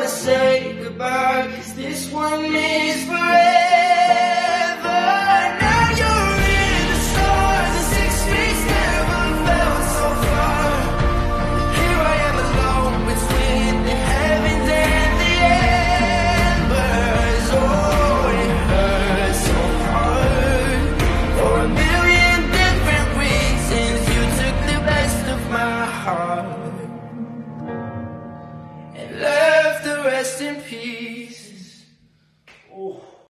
wanna say goodbye, 'cause this one is forever. Now you're in the stars, and 6 feet never felt so far. Here I am alone between the heavens and the embers. Oh, it hurts so hard. For a million different reasons, you took the best of my heart and left the rest in peace.